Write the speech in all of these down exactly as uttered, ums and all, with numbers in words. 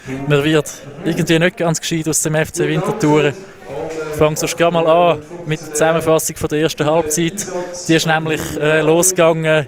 Man wird irgendwie nicht ganz gescheit aus dem F C Winterthur. Fangen sonst gerade mal an mit der Zusammenfassung von der ersten Halbzeit. Die ist nämlich äh, losgegangen.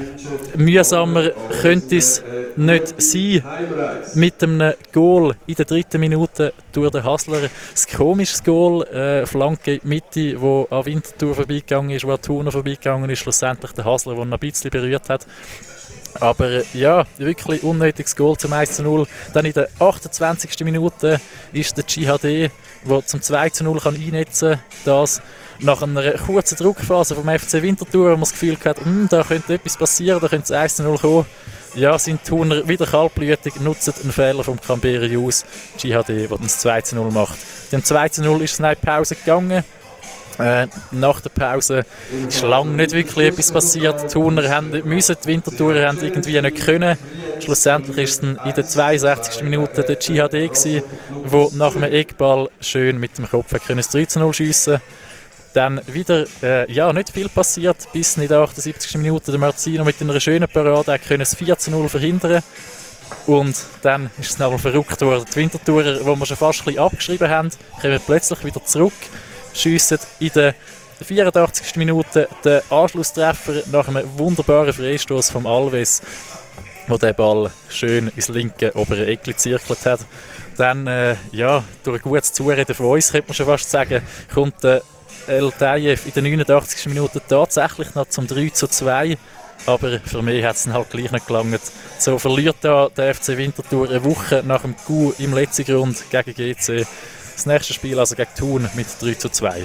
Mühsamer könnte es nicht sein. Mit einem Goal in der dritten Minute durch den Hasler. Ein komisches Goal, äh, Flanke in die Mitte, wo an Winterthur vorbeigegangen ist, wo an Thuner vorbeigegangen ist. Schlussendlich der Hasler, der ihn ein bisschen berührt hat. Aber äh, ja, wirklich unnötiges Goal zum eins zu null. Dann in der achtundzwanzigsten Minute ist der G H D, der zum zwei zu null kann einnetzen kann. Das nach einer kurzen Druckphase vom F C Winterthur, wo man das Gefühl hat, da könnte etwas passieren, da könnte es eins zu null kommen. Ja, sind die Thuner wieder kaltblütig, nutzen einen Fehler vom Camberius G H D, der dann das zwei zu null macht. Dem zwei zu null ist es in die Pause gegangen. Äh, nach der Pause ist lange nicht wirklich etwas passiert. Die Thuner haben müssen, die Winterthurer haben irgendwie nicht können. Schlussendlich war es dann in der zweiundsechzigsten Minute der G H D gewesen, der nach einem Eckball schön mit dem Kopf können das drei zu null schiessen. Dann wieder äh, ja, nicht viel passiert, bis in der achtundsiebzigsten Minute der Marzino mit einer schönen Parade können das vier zu null verhindern. Und dann ist es nochmal verrückt worden. Die Winterthurer, die wir schon fast ein bisschen abgeschrieben haben, kommen plötzlich wieder zurück, schiessen in der vierundachtzigsten Minute den Anschlusstreffer nach einem wunderbaren Freistoß vom Alves, wo der Ball schön ins linke obere Eck zirkelt hat. Dann, äh, ja, durch ein gutes Zureden von uns, könnte man schon fast sagen, kommt der El Tayev in der neunundachtzigsten Minute tatsächlich noch zum drei zu zwei. Aber für mich hat es dann halt gleich nicht gelangt. So verliert da der F C Winterthur eine Woche nach dem Coup im letzten Grund gegen G C. Das nächste Spiel also gegen Thun mit drei zu zwei.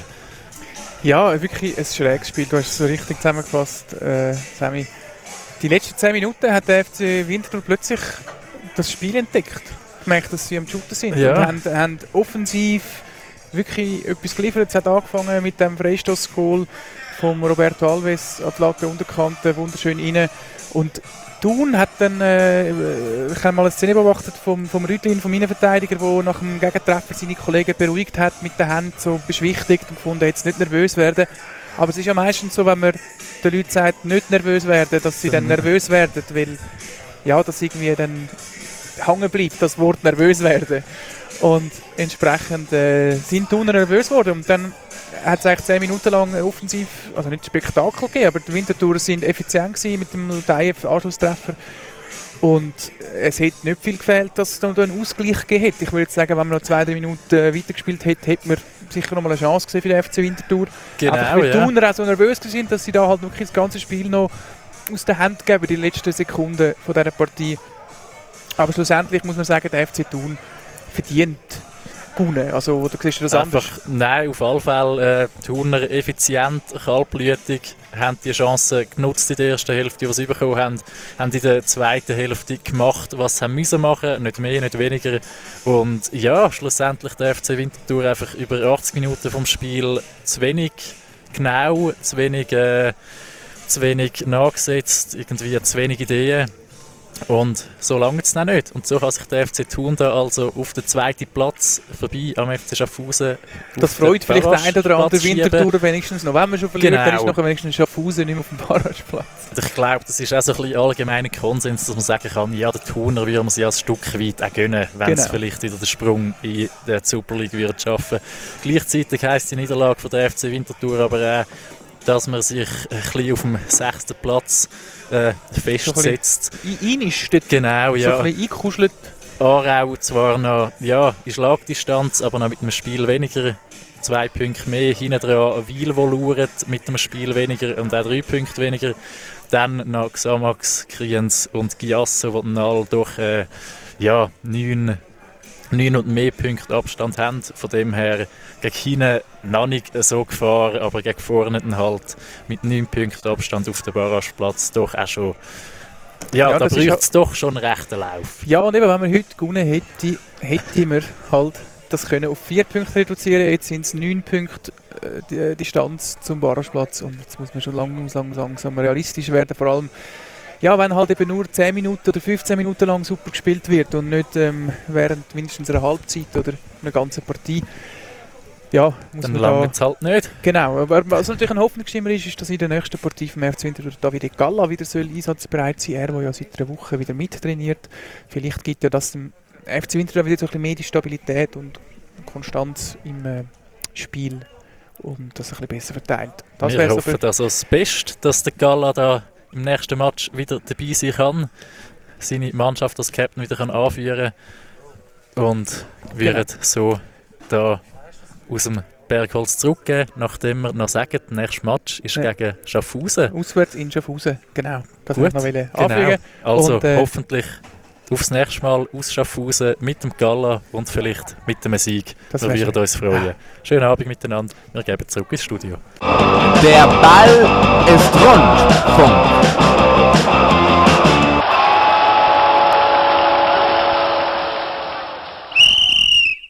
Ja, wirklich ein schräges Spiel. Du hast es so richtig zusammengefasst, äh, Sammy. Die letzten zehn Minuten hat der F C Winterthur plötzlich das Spiel entdeckt. Gemerkt, dass sie am Shooten sind. Ja. Und haben, haben offensiv wirklich etwas geliefert. Es hat angefangen mit dem Freistoß-Goal von Roberto Alves an die Latte Unterkante, wunderschön rein. Und Thun hat dann, äh, ich habe mal eine Szene beobachtet vom, vom Rüttlin, vom Innenverteidiger, der nach dem Gegentreffer seine Kollegen beruhigt hat, mit den Händen so beschwichtigt und gefunden, jetzt nicht nervös werden. Aber es ist ja meistens so, wenn man den Leuten sagt, nicht nervös werden, dass sie dann nervös werden, weil ja, das irgendwie dann hängen bleibt, das Wort nervös werden. Und entsprechend äh, sind Thuner nervös geworden. Und dann hat es eigentlich zehn Minuten lang offensiv, also nicht Spektakel gegeben, aber die Winterthurer sind effizient gewesen mit dem Tayev-Anschlusstreffer. Und es hätte nicht viel gefehlt, dass es dann einen Ausgleich gegeben hätte. Ich würde jetzt sagen, wenn man noch zwei, drei Minuten äh, weitergespielt hätte, hätte man sicher noch mal eine Chance gesehen für den F C Winterthur. Genau, einfach weil die ja. Thuner auch so nervös sind, dass sie da halt wirklich das ganze Spiel noch aus der Hand geben, die letzten Sekunden von dieser Partie. Aber schlussendlich muss man sagen, der F C Thun verdient gewonnen. Also, oder siehst du das Einfach, anders? nein, auf alle Fälle. Äh, die Thuner effizient, kaltblütig, haben die Chancen genutzt in der ersten Hälfte, die sie bekommen haben, haben in der zweiten Hälfte gemacht, was sie müssen machen, nicht mehr, nicht weniger. Und ja, schlussendlich der F C Winterthur einfach über achtzig Minuten vom Spiel zu wenig genau, zu wenig, äh, zu wenig nachgesetzt, irgendwie zu wenig Ideen. Und so lange es noch nicht. Und so kann sich der F C Thun da also auf den zweiten Platz vorbei am F C Schaffhausen. Das freut vielleicht den einen oder anderen Winterthur wenigstens noch. Wenn man schon verliert, genau, dann ist noch wenigstens Schaffhausen nicht mehr auf dem Barrageplatz. Ich glaube, das ist auch so ein bisschen allgemeiner Konsens, dass man sagen kann, ja, der Thuner würde man sich ein Stück weit auch gönnen, wenn genau. es vielleicht wieder den Sprung in der Super League würde schaffen. Gleichzeitig heisst die Niederlage von der F C Winterthur aber auch, dass man sich ein bisschen auf dem sechsten Platz äh, festsetzt. Ihn ist dort genau, ja. so ein bisschen eingekuschelt. Aarau zwar noch ja, in Schlagdistanz, aber noch mit einem Spiel weniger. Zwei Punkte mehr. Hinten dran Wil, wo lauert, mit einem Spiel weniger und auch drei Punkte weniger. Dann noch Xamax, Kriens und Giasso, die dann alle durch äh, ja, neun, neun und mehr Punkte Abstand haben. Von dem her gegen hinten noch nicht so Gefahr, aber gegen vorne dann halt mit neun Punkten Abstand auf dem Barrageplatz doch auch schon. Ja, ja, da braucht es doch schon einen rechten Lauf. Ja, und eben, wenn man heute gewonnen hätte, hätte man halt das können auf vier Punkte reduzieren. Jetzt sind es neun Punkte äh, die Distanz zum Barrageplatz. Und jetzt muss man schon langsam, langsam realistisch werden. Vor allem, ja, wenn halt eben nur zehn Minuten oder fünfzehn Minuten lang super gespielt wird und nicht ähm, während mindestens einer Halbzeit oder einer ganzen Partie. Ja, muss dann man langt es halt nicht. Genau, aber was natürlich ein Hoffnungsschimmer ist, ist, dass in der nächsten Partie vom F C Winterthur Davide Galla wieder soll einsatzbereit sein. Er, der ja seit einer Woche wieder mittrainiert. Vielleicht gibt ja das dem F C Winterthur wieder so ein bisschen mehr die Stabilität und Konstanz im äh, Spiel und das ein bisschen besser verteilt. Das Wir hoffen also das Beste, dass der Galla da im nächsten Match wieder dabei sein kann, seine Mannschaft als Captain wieder kann anführen und wird genau. so da aus dem Bergholz zurückgehen, nachdem wir noch sagen, der nächste Match ist ja. gegen Schaffhausen. Auswärts in Schaffhausen, genau. Das Gut, noch genau. anfügen. Also und, äh, hoffentlich aufs nächste Mal aus Schaffhausen mit dem Galla und vielleicht mit dem Sieg. Das wir werden uns freuen. Ja. Schönen Abend miteinander. Wir geben zurück ins Studio. Der Ball ist rund. Punkt.